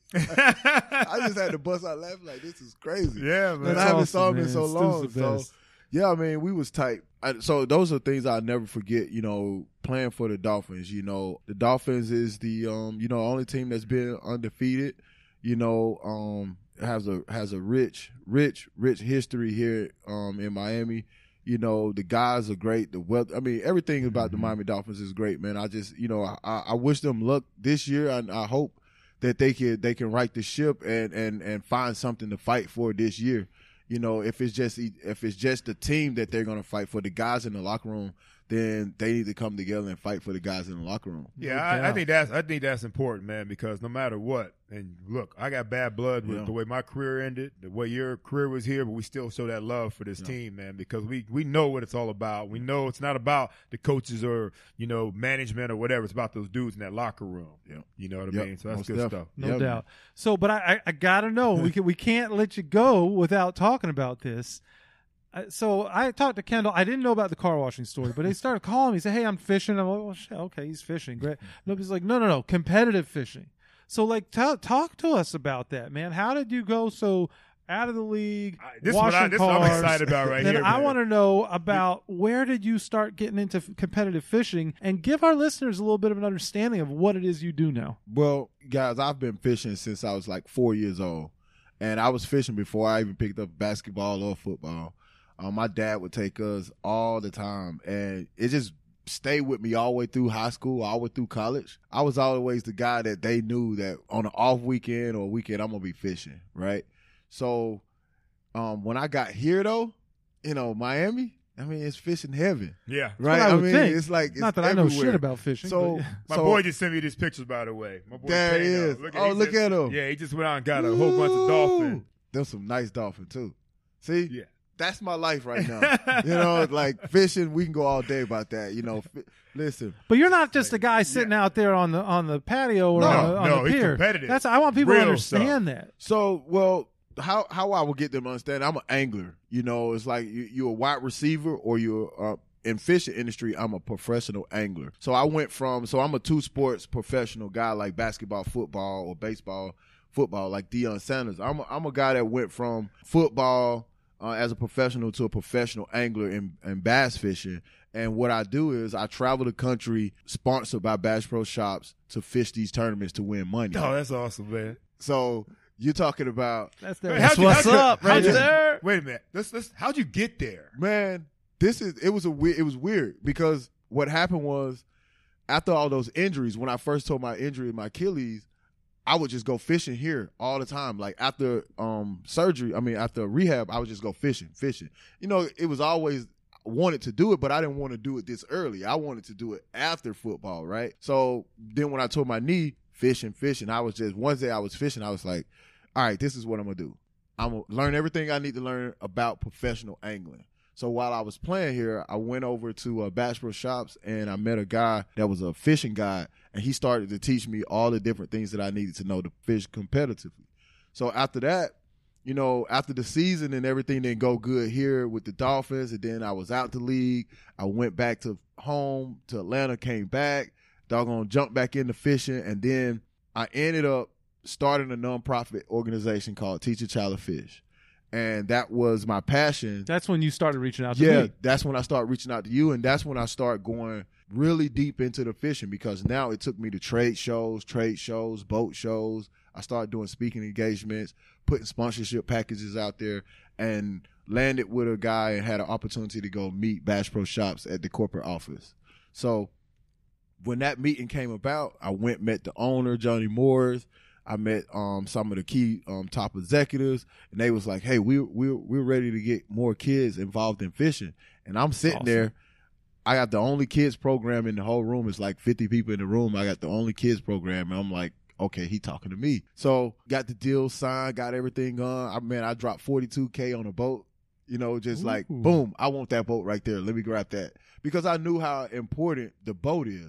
I just had to bust out laughing like this is crazy. Yeah, man. And That's I haven't awesome, saw him in man. so Stu's long. the So best. yeah, I mean, we was tight. I, so those are things I'll never forget. You know, playing for the Dolphins. You know, the Dolphins is the um, you know, only team that's been undefeated. You know, um, has a has a rich, rich, rich history here um in Miami. You know, the guys are great. The weather, I mean, everything about the Miami Dolphins is great, man. I just, you know, I, I wish them luck this year. I, I hope that they can they can right the ship and, and, and find something to fight for this year. You know, if it's just if it's just the team that they're going to fight for, the guys in the locker room, then they need to come together and fight for the guys in the locker room. Yeah, No I, I doubt. think that's I think that's important, man, because no matter what, and look, I got bad blood with Yeah. the way my career ended, the way your career was here, but we still show that love for this Yeah. team, man, because we, we know what it's all about. We know it's not about the coaches or, you know, management or whatever. It's about those dudes in that locker room. Yeah. You know what I Yep, mean? So that's most good definitely. stuff. No Yeah, doubt. man. So, but I, I, I gotta know. We can, we can't let you go without talking about this. Uh, so I talked to Kendall. I didn't know about the car washing story, but he started calling me. He said, "Hey, I'm fishing." I'm like, "Well, shit, okay, he's fishing, great." Nobody's like, "No, no, no, competitive fishing." So, like, t- talk to us about that, man. How did you go so out of the league? I- this is what I, washing this is what I'm cars? excited about right Then here. I man. want to know about where did you start getting into f- competitive fishing, and give our listeners a little bit of an understanding of what it is you do now. Well, guys, I've been fishing since I was like four years old, and I was fishing before I even picked up basketball or football. Um, my dad would take us all the time, and it just stayed with me all the way through high school, all the way through college. I was always the guy that they knew that on an off weekend or weekend I'm gonna be fishing, right? So, um, when I got here though, you know, Miami, I mean, it's fishing heaven, Yeah. right? what I would mean, think. it's like it's Not that I know everywhere. shit about fishing. So, but yeah. My so, boy just sent me these pictures, by the way. My boy There he Pano. is. Look Oh, he look just- at him. Yeah, he just went out and got a whole bunch of dolphins. There's some nice dolphin too. See, Yeah. that's my life right now. You know, like fishing, we can go all day about that. You know, fi- listen, But you're not just a guy sitting out there on the on the patio or No, on the, on no, the he's pier. competitive. That's I want people to Real understand that. so well, how how I will get them to understand? I'm an angler. You know, it's like you, you're a wide receiver or you're uh, in fishing industry. I'm a professional angler. So I went from so I'm a two sports professional guy like basketball, football, or baseball, football like Deion Sanders. I'm a, I'm a guy that went from football. Uh, as a professional to a professional angler in, in bass fishing. And what I do is I travel the country sponsored by Bass Pro Shops to fish these tournaments to win money. Oh, that's awesome, man. So you're talking about, That's Wait, that. how'd That's you- what's how'd you- up right how'd you- there. Wait a minute. Let's, let's, how'd you get there? man, this is, it was a weird, it was weird because what happened was after all those injuries, when I first told my injury in my Achilles, I would just go fishing here all the time. Like after um surgery, I mean after rehab, I would just go fishing, fishing. You know, it was always wanted to do it, but I didn't want to do it this early. I wanted to do it after football, right? So then when I tore my knee, fishing, fishing, I was just one day I was fishing, I was like, all right, this is what I'm gonna do. I'm gonna learn everything I need to learn about professional angling. So while I was playing here, I went over to uh, Bass Pro Shops and I met a guy that was a fishing guide, and he started to teach me all the different things that I needed to know to fish competitively. So after that, you know, after the season and everything didn't go good here with the Dolphins, and then I was out the league. I went back to home to Atlanta, came back, doggone jump back into fishing, and then I ended up starting a nonprofit organization called Teach a Child to Fish. And that was my passion. That's when you started reaching out to Yeah, me. that's when I start reaching out to you, and that's when I start going really deep into the fishing because now it took me to trade shows, trade shows, boat shows. I started doing speaking engagements, putting sponsorship packages out there, and landed with a guy and had an opportunity to go meet Bass Pro Shops at the corporate office. So when that meeting came about, I went, met the owner, Johnny Moores. I met um, some of the key um, top executives, and they was like, "Hey, we we we're ready to get more kids involved in fishing." And I'm sitting Awesome. there. I got the only kids program in the whole room. It's like fifty people in the room. I got the only kids program, and I'm like, "Okay, he talking to me." So got the deal signed, got everything on. I mean, I dropped forty-two K on a boat. You know, just like Ooh. boom, I want that boat right there. Let me grab that because I knew how important the boat is.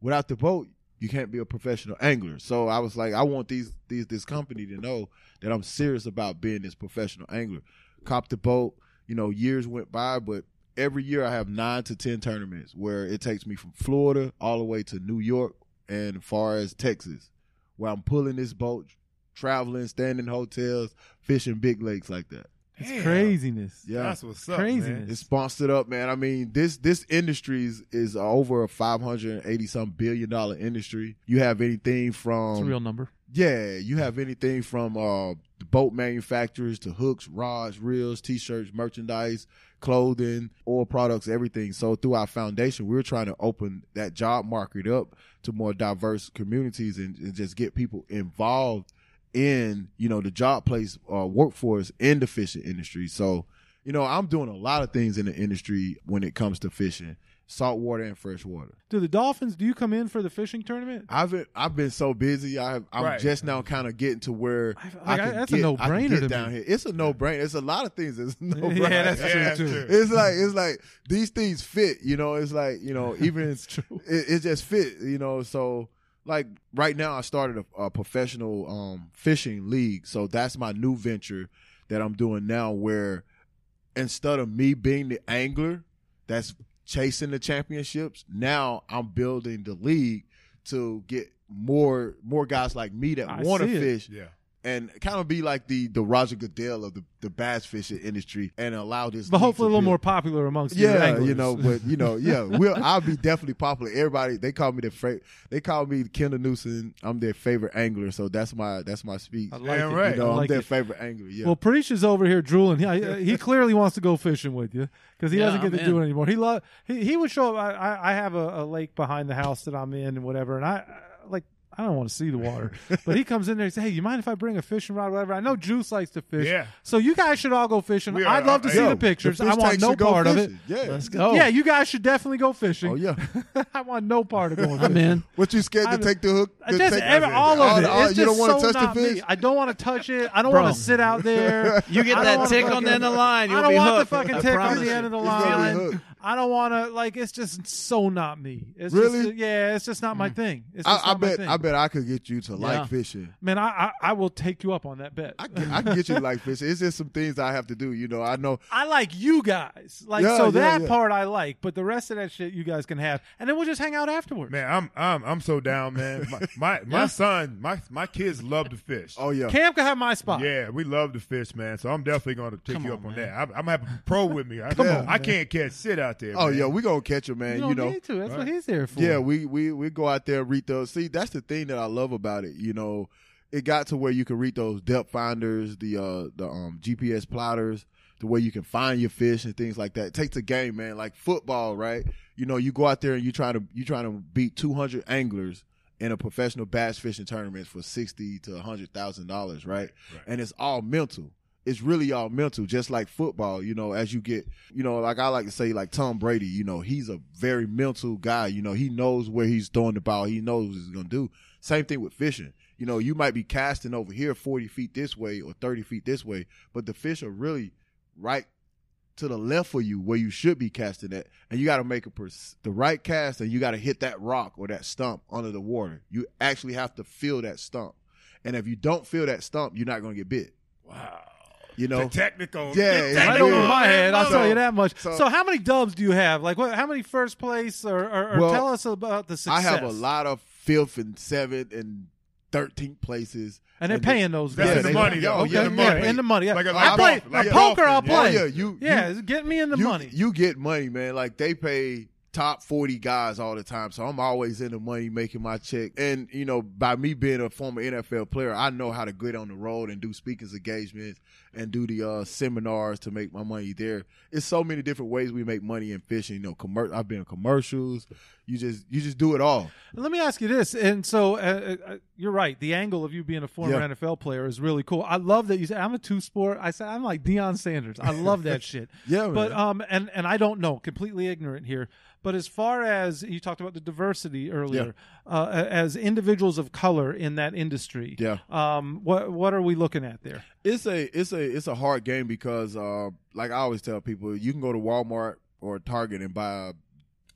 without the boat, you can't be a professional angler. So I was like, I want these these this company to know that I'm serious about being this professional angler. Cop the boat, you know, years went by, but every year I have nine to ten tournaments where it takes me from Florida all the way to New York and as far as Texas, where I'm pulling this boat, traveling, staying in hotels, fishing big lakes like that. It's Damn. craziness. Yeah. That's what's up, Craziness. man. It's sponsored up, man. I mean, this this industry is, is over a five hundred eighty some billion dollar industry. You have anything from It's a real number. yeah, you have anything from uh, the boat manufacturers to hooks, rods, reels, t-shirts, merchandise, clothing, oil products, everything. So through our foundation, we're trying to open that job market up to more diverse communities and, and just get people involved in, you know, the job place uh, workforce in the fishing industry. So, you know, I'm doing a lot of things in the industry when it comes to fishing, saltwater and freshwater. Do the Dolphins, do you come in for the fishing tournament? I've been, I've been so busy. I have, I'm Right. just now kind of getting to where I- like, I I- can that's a get, no-brainer I can get to down me. here. It's a no brainer. It's a lot of things. It's no brainer. Yeah, that's Yeah, true, true. too. It's like it's like these things fit. You know, it's like, you know, even It's true. it, it just fit. You know, so. Like right now, I started a, a professional um, fishing league, so that's my new venture that I'm doing now. Where instead of me being the angler that's chasing the championships, now I'm building the league to get more more guys like me that I want to see it. fish Yeah. and kind of be like the the Roger Goodell of the, the bass fishing industry and allow this. But league hopefully a to little build. more popular amongst your Yeah, anglers. you know, but you know, yeah, we'll I'll be definitely popular. Everybody they call me the fra- they call me Kendall Newsom. I'm their favorite angler, so that's my that's my speech. I like Damn it. right. You know, I like I'm their it. favorite angler. Yeah. Well, Preach is over here drooling. He, he clearly wants to go fishing with you because he Yeah, doesn't get I'm to do in. it anymore. He love he, he would show up. I, I, I have a, a lake behind the house that I'm in and whatever, and I, I like I don't want to see the water, but he comes in there and says, "Hey, you mind if I bring a fishing rod, or whatever?" I know Juice likes to fish, Yeah. so you guys should all go fishing. We are- I'd love to uh, see yo, the pictures. The I fish want tank no should go part of it. fishing. Yeah. Let's go. Yeah, you guys should definitely go fishing. Oh yeah. I want no part of going. I'm fishing. in. What you scared to I'm- take the hook? I to just take- every, all of it. all- It's you just don't want so to touch not the fish. me. I don't want to touch it. I don't Bro. want to sit out there. You get I don't that wanna tick on fucking- the end of the line, you'll I don't be want hooked. the fucking I tick on promise the you. end of the He's gonna be line. hooked. I don't want to like. It's just so not me. It's Really? Just, yeah, it's just not my thing. It's just I, I not my bet thing. I bet I could get you to Yeah. like fishing. Man, I, I I will take you up on that bet. I can, I can get you to like fishing. It's just some things I have to do. You know, I know. I like you guys. Like Yeah, so yeah, that yeah. part I like, but the rest of that shit you guys can have, and then we'll just hang out afterwards. Man, I'm I'm I'm so down, man. My my, my Yeah. son, my my kids love to fish. Oh yeah. Cam can have my spot. Yeah, we love to fish, man. So I'm definitely going to take Come you on, up on man. that. I'm, I'm gonna have a pro with me. I, Come on, I can't catch shit out there. Oh man. yeah, we gonna catch him, man. you You, don't know. need to. That's what Right. he's there for. Yeah, we we we go out there and read those. See, that's the thing that I love about it. You know, it got to where you can read those depth finders, the uh the um G P S plotters, the way you can find your fish and things like that. It takes a game, man. Like football, right? You know, you go out there and you try to you trying to beat two hundred anglers in a professional bass fishing tournament for sixty to a hundred thousand dollars, right? Right. And it's all mental. It's really all mental, just like football. You know, as you get, you know, like I like to say, like Tom Brady. You know, he's a very mental guy. You know, he knows where he's throwing the ball. He knows what he's gonna do. Same thing with fishing. You know, you might be casting over here forty feet this way or thirty feet this way, but the fish are really right to the left of you where you should be casting at, and you got to make a pers- the right cast, and you got to hit that rock or that stump under the water. You actually have to feel that stump, and if you don't feel that stump, you're not gonna get bit. Wow. You know, The technical. Yeah, the it's Right technical. over my head, I'll So- tell you that much. So, so- how many dubs do you have? Like, what? How many first place? Or, or, or Well, tell us about the success. I have a lot of fifth and seventh and thirteenth places, and they're and paying those That's guys. in the they- money, yeah, though. oh, In yeah, the yeah, money. in the money. Yeah. Like a- I like play golf, like a a poker. I'll golfer, yeah. play. Oh, yeah, you- yeah, you- get me in the you, money. You get money, man. Like they pay top forty guys all the time, so I'm always in the money making my check. And you know, by me being a former N F L player, I know how to get on the road and do speakers engagements and do the uh, seminars to make my money there. It's so many different ways we make money in fishing. You know, commer- I've been in commercials. You just you just do it all. Let me ask you this, and so uh, uh, you're right. The angle of you being a former Yeah. N F L player is really cool. I love that you say I'm a two sport. I say I'm like Deion Sanders. I love that shit. Yeah, but man. um, and and I don't know, completely ignorant here. But as far as you talked about the diversity earlier, uh, as individuals of color in that industry, Yeah. um, what what are we looking at there? It's a it's a it's a hard game because uh, like I always tell people, you can go to Walmart or Target and buy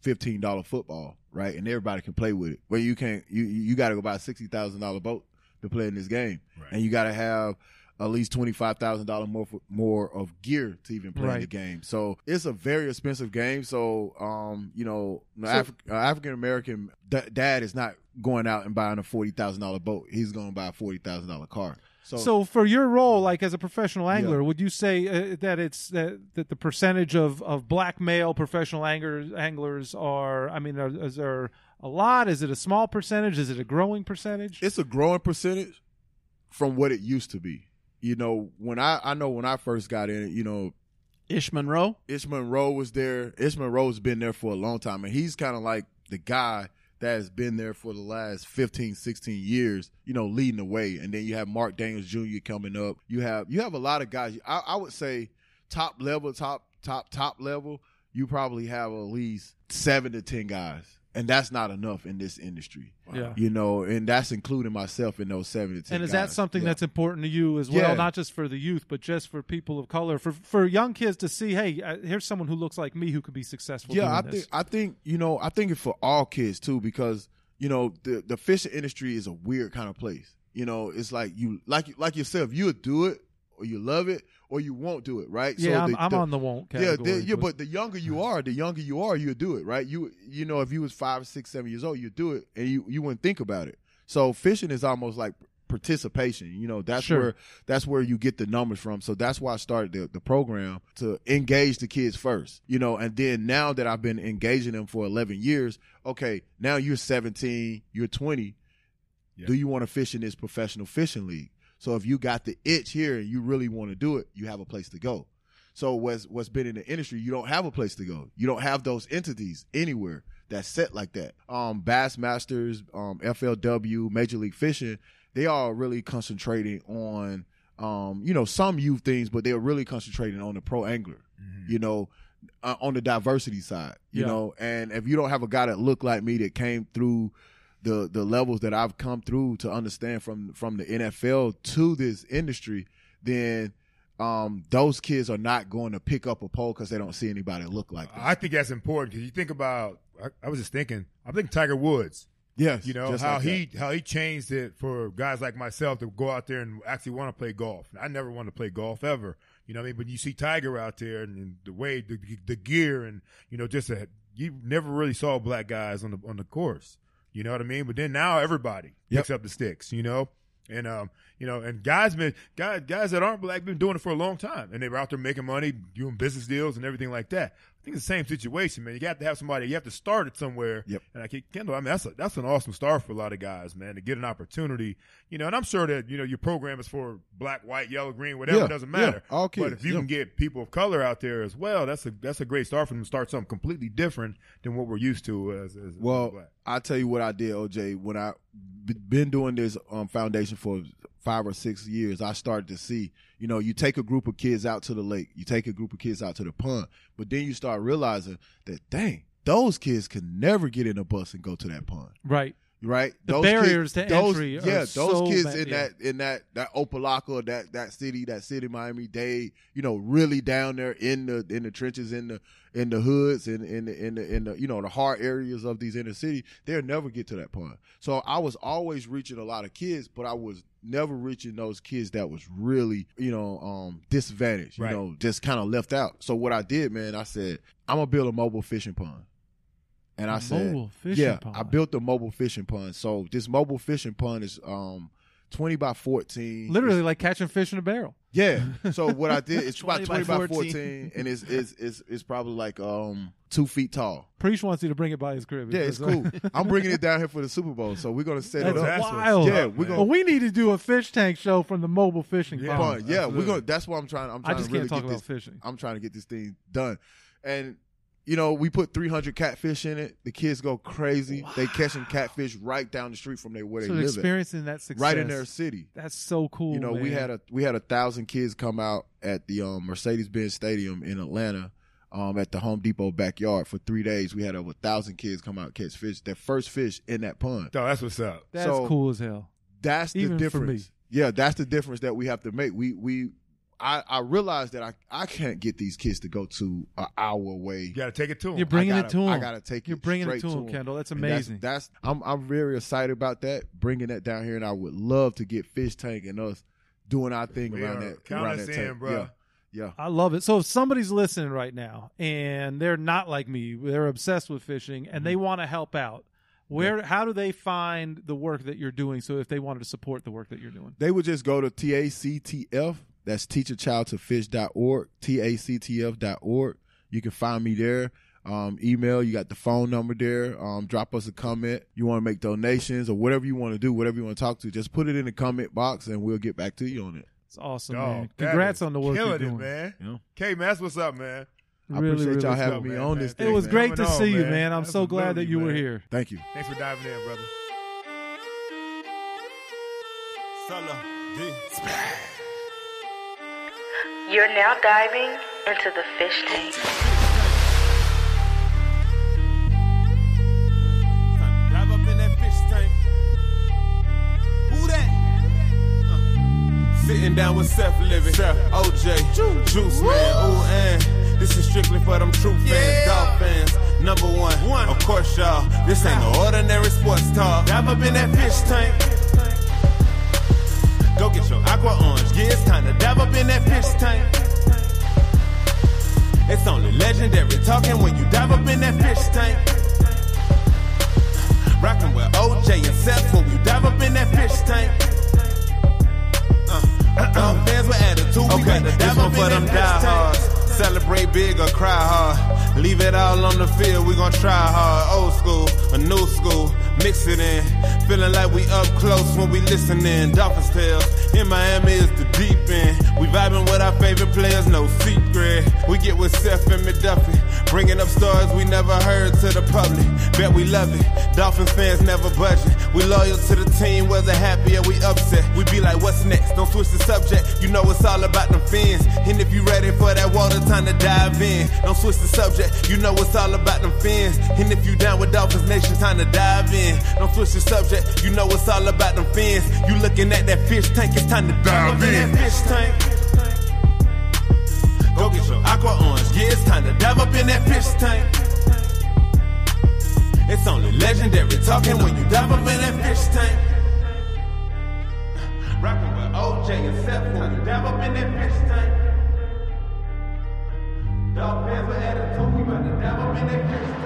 fifteen dollar football, right? And everybody can play with it. Well, you can't. You you got to go buy a sixty thousand dollar boat to play in this game, Right. and you got to have at least twenty five thousand dollars more for, more of gear to even play Right. in the game. So it's a very expensive game. So um, you know, the So- Afri- uh, African American d- dad is not going out and buying a forty thousand dollar boat. He's going to buy a forty thousand dollar car. So, So for your role, like as a professional angler, Yeah. would you say uh, that it's that, that the percentage of, of black male professional anglers anglers are? I mean, are, is there a lot? Is it a small percentage? Is it a growing percentage? it's a growing percentage from what it used to be. You know, when I I know when I first got in, you know, Ish Monroe. Ish Monroe was there. Ish Monroe's been there for a long time, and he's kind of like the guy that has been there for the last fifteen, sixteen years, you know, leading the way. And then you have Mark Daniels Junior coming up. You have you have a lot of guys. I, I would say top level, top, top, top level, you probably have at least seven to ten guys. And that's not enough in this industry. Yeah. You know, and that's including myself in those seven to ten And is guys. that something Yeah. that's important to you as well, Yeah. not just for the youth, but just for people of color, for for young kids to see, hey, uh, here's someone who looks like me who could be successful. Yeah, doing I this. think I think you know I think it's for all kids too, because you know the the fishing industry is a weird kind of place. You know, it's like you like like yourself, you'll do it or you love it or you won't do it, right? Yeah, I'm, the, I'm the, on the won't yeah, category. the, yeah, but the younger you are, the younger you are, you'll do it, right? You you know, if you was five, six, seven years old, you'd do it, and you you wouldn't think about it. So fishing is almost like participation. You know, that's Sure. where that's where you get the numbers from. So that's why I started the, the program to engage the kids first. You know, and then now that I've been engaging them for eleven years, okay, now you're seventeen, you're twenty. Yeah. Do you want to fish in this professional fishing league? So if you got the itch here and you really want to do it, you have a place to go. So what's what's been in the industry, you don't have a place to go. You don't have those entities anywhere that's set like that. Um, Bassmasters, um, F L W, Major League Fishing, they are really concentrating on, um, you know, some youth things, but they're really concentrating on the pro angler. Mm-hmm. You know, uh, on the diversity side. You Yeah. know, and if you don't have a guy that looked like me that came through the the levels that I've come through to understand from from the N F L to this industry, then um, those kids are not going to pick up a pole because they don't see anybody look like them. I think that's important because you think about. I, I was just thinking. I'm thinking Tiger Woods. Yes, You know just how like he that. how he changed it for guys like myself to go out there and actually want to play golf. I never wanted to play golf ever. You know what I mean? But you see Tiger out there and, and the way the, the gear and you know just a, you never really saw black guys on the on the course. You know what I mean? But then now everybody Yep. picks up the sticks. You know. And um, you know, and guys been guys guys that aren't black been doing it for a long time, and they were out there making money, doing business deals and everything like that. I think it's the same situation, man. You have to have somebody. You have to start it somewhere. Yep. And I keep Kendall. I mean, that's a, that's an awesome start for a lot of guys, man, to get an opportunity. You know, and I'm sure that you know your program is for black, white, yellow, green, whatever. Yeah, It doesn't matter. yeah, all kids, But if you yeah. can get people of color out there as well, that's a that's a great start for them to start something completely different than what we're used to as, as Well, as black. I'll tell you what I did, O J. When I b- been doing this um, foundation for five or six years, I started to see, you know, you take a group of kids out to the lake, you take a group of kids out to the pond, but then you start realizing that, dang, those kids can never get in a bus and go to that pond. right. Right, The those barriers kids, to those, entry are yeah, those so kids bad, in yeah. that in that that Opelika, that that city, that city, Miami Dade, you know, really down there in the in the trenches, in the in the hoods, in in the in the, in the you know the hard areas of these inner cities, they'll never get to that point. So I was always reaching a lot of kids, but I was never reaching those kids that was really you know um disadvantaged, you Right. know, just kind of left out. So what I did, man, I said I'm gonna build a mobile fishing pond. And I said, Mobile fishing yeah, pond. I built a mobile fishing pond. So this mobile fishing pond is um twenty by fourteen. Literally It's- like catching fish in a barrel. yeah. So what I did, it's about twenty by twenty by fourteen. fourteen, and it's it's it's it's probably like um two feet tall. Preach wants you to bring it by his crib. Yeah, it's cool. I'm bringing it down here for the Super Bowl, so we're gonna set That's it up. That's what's wild. Yeah, up, we're man. gonna- Well, we need to do a fish tank show from the mobile fishing Yeah. pond. Pond. Yeah, Absolutely. we're gonna. That's what I'm trying. I'm I trying just to really can't talk get about this. fishing. I'm trying to get this thing done, and you know we put three hundred catfish in it. The kids go crazy. They catching catfish right down the street from there where So they live at, experiencing that success. right in their city. That's so cool. You know, we man. had a we had a thousand kids come out at the um, Mercedes-Benz Stadium in Atlanta, um, at the Home Depot backyard for three days. We had over a thousand kids come out and catch fish. Their first fish in that pond. Oh, that's what's up. That's so- cool as hell. That's the Even for difference. me. Yeah, that's the difference that we have to make. We we I, I realized that I, I can't get these kids to go to an hour away. You got to take it to them. You're bringing gotta, it to them. I got to take You're it bringing it straight to to them, them. Kendall. That's And amazing. That's, that's I'm I'm very excited about that, bringing that down here, and I would love to get Fish Tank and us doing our thing We around are. that. Count around us that in, tank. bro. Yeah, yeah. I love it. So if somebody's listening right now and they're not like me, they're obsessed with fishing and they want to help out, where how do they find the work that you're doing? So if they wanted to support the work that you're doing, They would just go to T A C T F. That's teach a child to fish dot org, T A C T F dot org. You can find me there. Um, email, you got the phone number there. Um, drop us a comment. You want to make donations or whatever you want to do, whatever you want to talk to, just put it in the comment box and we'll get back to you on it. it's awesome, Dog, man. that Congrats is on the work you're killing doing, it, man. Yeah. K, man, that's what's up, man. I Really, appreciate really y'all what's having up, me man, on man. this It thing. It was man. great to Coming on, see you, man. man. I'm so Absolutely, glad that you were man. here. Thank you. Thanks for diving in, brother. Solo, D. You're now diving into the fish tank. Dive up in that fish tank. Who that? Uh. Sitting down with Seth Living, Seth, O J, Ju- Juice Man. Ooh, and this is strictly for them true fans, Yeah. dog fans. Number one, one, of course, y'all. This ain't no ordinary sports talk. Dive up in that fish tank. Go get your aqua orange. Yeah, it's time to dive up in that fish tank. It's only legendary talking when you dive up in that fish tank. Rockin' with O J and Seth when we dive up in that fish tank. Uh, uh, fans with attitude, we Okay, got to this dive one up for in them that fish tank. diehards. Celebrate big or cry hard. Leave it all on the field, we gon' try hard. Old school, a new school, mix it in. Feeling like we up close when we listening. Dolphins tales, in Miami is the deep end. We vibing with our favorite players, no secret. We get with Seth and McDuffie, bringing up stories we never heard to the public. Bet we love it, Dolphins fans never budging. We loyal to the team, whether happy or we upset. We be like, what's next? Don't switch the subject, you know it's all about them fins. And if you ready for that water, time to dive in. Don't switch the subject, you know it's all about them fins. And if you down with Dolphins Nation, time to dive in. Don't switch the subject, you know it's all about them fins. You looking at that fish tank, it's time to dive in. That fish tank. Go get your aqua orange, yeah, it's time to dive up in that fish tank. It's only legendary talking when you dive up in that fish tank. Rockin' with O J and Seth when you dive up in that fish tank. Dog fans with attitude, we about to dive up in that fish tank.